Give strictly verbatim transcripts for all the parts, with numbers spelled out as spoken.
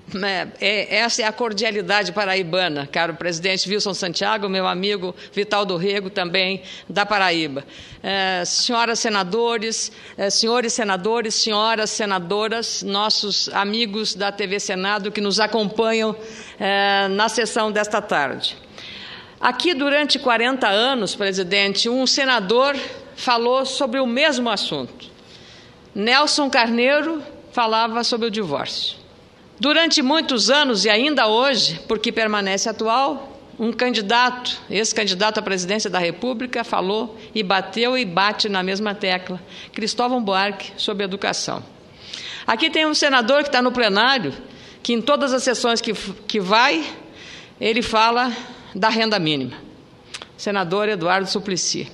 É, essa é a cordialidade paraibana, caro presidente Wilson Santiago, meu amigo Vital do Rego, também da Paraíba. É, senhoras senadores, é, senhores senadores, senhoras senadoras, nossos amigos da T V Senado que nos acompanham é, na sessão desta tarde. Aqui, durante quarenta anos, presidente, um senador falou sobre o mesmo assunto. Nelson Carneiro falava sobre o divórcio. Durante muitos anos, e ainda hoje, porque permanece atual, um candidato, ex-candidato à presidência da República, falou e bateu e bate na mesma tecla, Cristóvão Buarque, sobre educação. Aqui tem um senador que está no plenário, que em todas as sessões que, que vai, ele fala da renda mínima. Senador Eduardo Suplicy.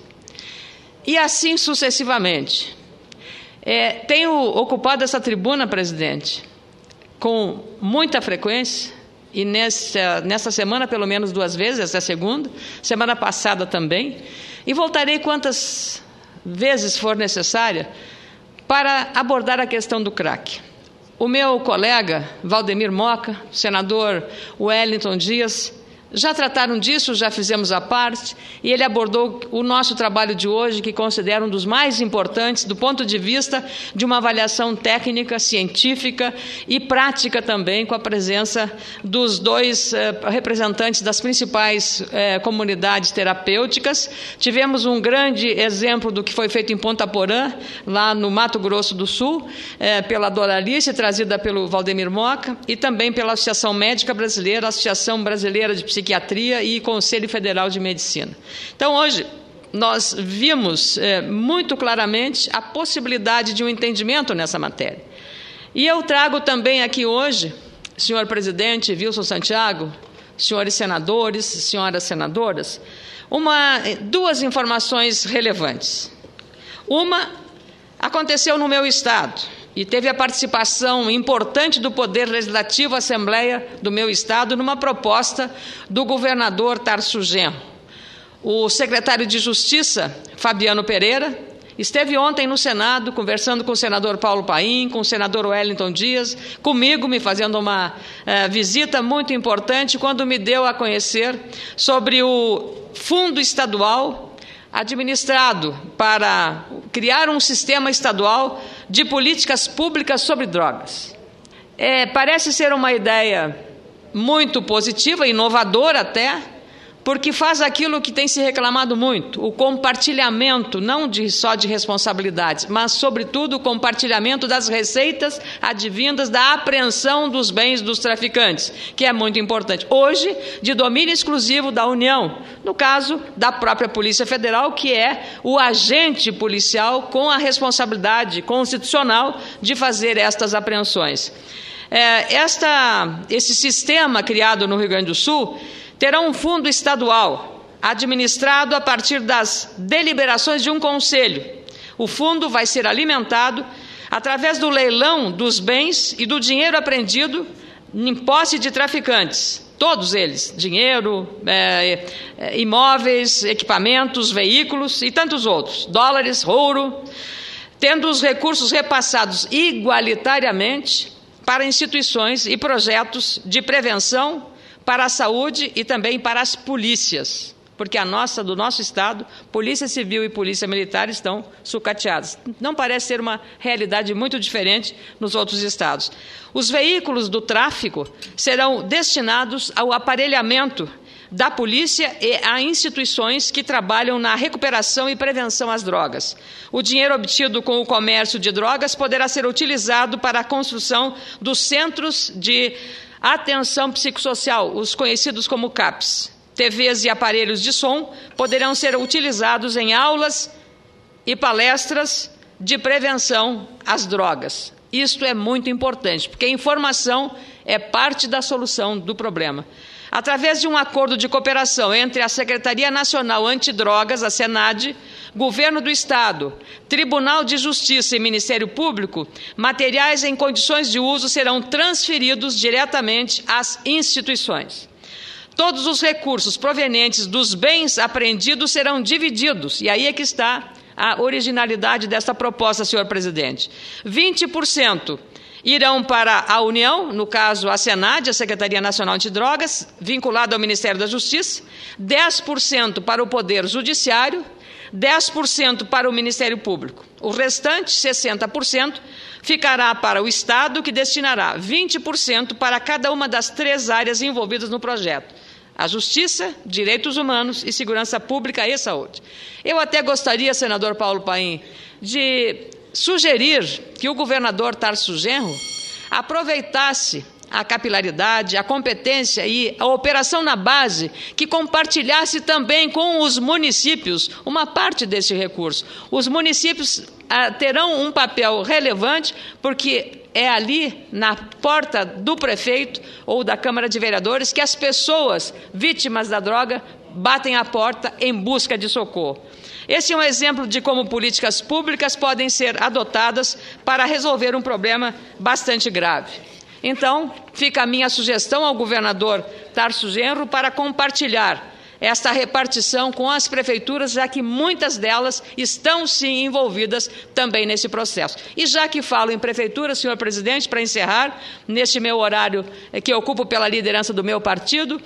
E assim sucessivamente. É, tenho ocupado essa tribuna, presidente, com muita frequência, e nessa, nessa semana pelo menos duas vezes, essa é a segunda, semana passada também, e voltarei quantas vezes for necessária para abordar a questão do crack. O meu colega Valdemir Moca, o senador Wellington Dias, já trataram disso, já fizemos a parte, e ele abordou o nosso trabalho de hoje, que considero um dos mais importantes do ponto de vista de uma avaliação técnica, científica e prática também, com a presença dos dois eh, representantes das principais eh, comunidades terapêuticas. Tivemos um grande exemplo do que foi feito em Ponta Porã, lá no Mato Grosso do Sul, eh, pela Doralice, trazida pelo Valdemir Moca, e também pela Associação Médica Brasileira, Associação Brasileira de Psiquiatria, Psiquiatria e Conselho Federal de Medicina. Então, hoje, nós vimos é, muito claramente a possibilidade de um entendimento nessa matéria. E eu trago também aqui hoje, senhor presidente Wilson Santiago, senhores senadores, senhoras senadoras, uma, duas informações relevantes. Uma aconteceu no meu estado, e teve a participação importante do Poder Legislativo, Assembleia do meu estado, numa proposta do governador Tarso Genro. O secretário de Justiça, Fabiano Pereira, esteve ontem no Senado, conversando com o senador Paulo Paim, com o senador Wellington Dias, comigo, me fazendo uma uh, visita muito importante, quando me deu a conhecer sobre o fundo estadual administrado para criar um sistema estadual de políticas públicas sobre drogas. É, parece ser uma ideia muito positiva, inovadora até, porque faz aquilo que tem se reclamado muito, o compartilhamento, não de, só de responsabilidades, mas, sobretudo, o compartilhamento das receitas advindas da apreensão dos bens dos traficantes, que é muito importante. Hoje, de domínio exclusivo da União, no caso da própria Polícia Federal, que é o agente policial com a responsabilidade constitucional de fazer estas apreensões. É, esta, esse sistema criado no Rio Grande do Sul terá um fundo estadual, administrado a partir das deliberações de um conselho. O fundo vai ser alimentado através do leilão dos bens e do dinheiro apreendido em posse de traficantes. Todos eles, dinheiro, é, imóveis, equipamentos, veículos e tantos outros, dólares, ouro, tendo os recursos repassados igualitariamente para instituições e projetos de prevenção, para a saúde e também para as polícias, porque a nossa, do nosso estado, Polícia Civil e Polícia Militar estão sucateadas. Não parece ser uma realidade muito diferente nos outros estados. Os veículos do tráfico serão destinados ao aparelhamento da polícia e a instituições que trabalham na recuperação e prevenção às drogas. O dinheiro obtido com o comércio de drogas poderá ser utilizado para a construção dos centros de atenção psicossocial, os conhecidos como CAPs. T Vs e aparelhos de som poderão ser utilizados em aulas e palestras de prevenção às drogas. Isto é muito importante, porque a informação é parte da solução do problema. Através de um acordo de cooperação entre a Secretaria Nacional Antidrogas, a SENAD, Governo do Estado, Tribunal de Justiça e Ministério Público, materiais em condições de uso serão transferidos diretamente às instituições. Todos os recursos provenientes dos bens apreendidos serão divididos, e aí é que está a originalidade desta proposta, senhor presidente. vinte por cento irão para a União, no caso a Senad, a Secretaria Nacional Antidrogas, vinculada ao Ministério da Justiça, dez por cento para o Poder Judiciário, dez por cento para o Ministério Público. O restante, sessenta por cento, ficará para o Estado, que destinará vinte por cento para cada uma das três áreas envolvidas no projeto: a Justiça, Direitos Humanos e Segurança Pública e Saúde. Eu até gostaria, senador Paulo Paim, de sugerir que o governador Tarso Genro aproveitasse a capilaridade, a competência e a operação na base, que compartilhasse também com os municípios uma parte desse recurso. Os municípios ah, terão um papel relevante, porque é ali, na porta do prefeito ou da Câmara de Vereadores, que as pessoas vítimas da droga batem a porta em busca de socorro. Esse é um exemplo de como políticas públicas podem ser adotadas para resolver um problema bastante grave. Então, fica a minha sugestão ao governador Tarso Genro para compartilhar esta repartição com as prefeituras, já que muitas delas estão, sim, envolvidas também nesse processo. E já que falo em prefeitura, senhor presidente, para encerrar, neste meu horário que eu ocupo pela liderança do meu partido,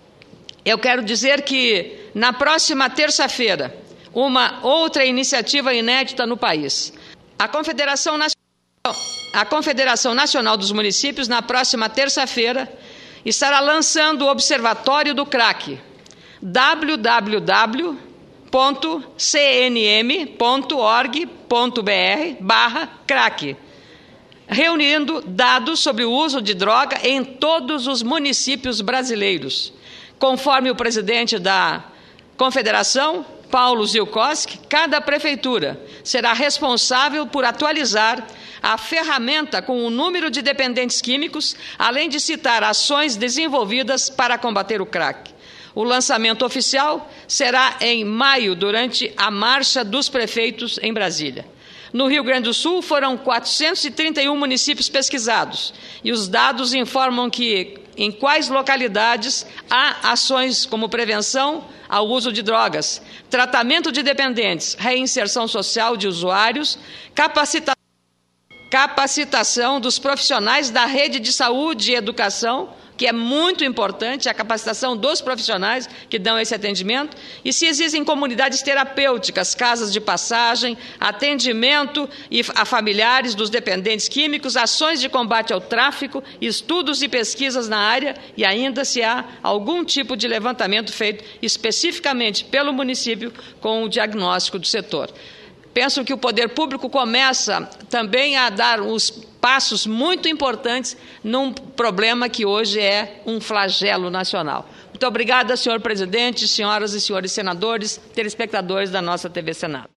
eu quero dizer que, na próxima terça-feira, uma outra iniciativa inédita no país. A Confederação Nacional, a Confederação Nacional dos Municípios, na próxima terça-feira, estará lançando o Observatório do Crack, w w w ponto c n m ponto org ponto b r barra crack, reunindo dados sobre o uso de droga em todos os municípios brasileiros. Conforme o presidente da Confederação, Paulo Zilkowski, cada prefeitura será responsável por atualizar a ferramenta com o número de dependentes químicos, além de citar ações desenvolvidas para combater o crack. O lançamento oficial será em maio, durante a Marcha dos Prefeitos em Brasília. No Rio Grande do Sul, foram quatrocentos e trinta e um municípios pesquisados, e os dados informam que, em quais localidades há ações como prevenção ao uso de drogas, tratamento de dependentes, reinserção social de usuários, capacita- capacitação dos profissionais da rede de saúde e educação, que é muito importante, a capacitação dos profissionais que dão esse atendimento, e se existem comunidades terapêuticas, casas de passagem, atendimento a familiares dos dependentes químicos, ações de combate ao tráfico, estudos e pesquisas na área, e ainda se há algum tipo de levantamento feito especificamente pelo município com o diagnóstico do setor. Penso que o poder público começa também a dar os passos muito importantes num problema que hoje é um flagelo nacional. Muito obrigada, senhor presidente, senhoras e senhores senadores, telespectadores da nossa T V Senado.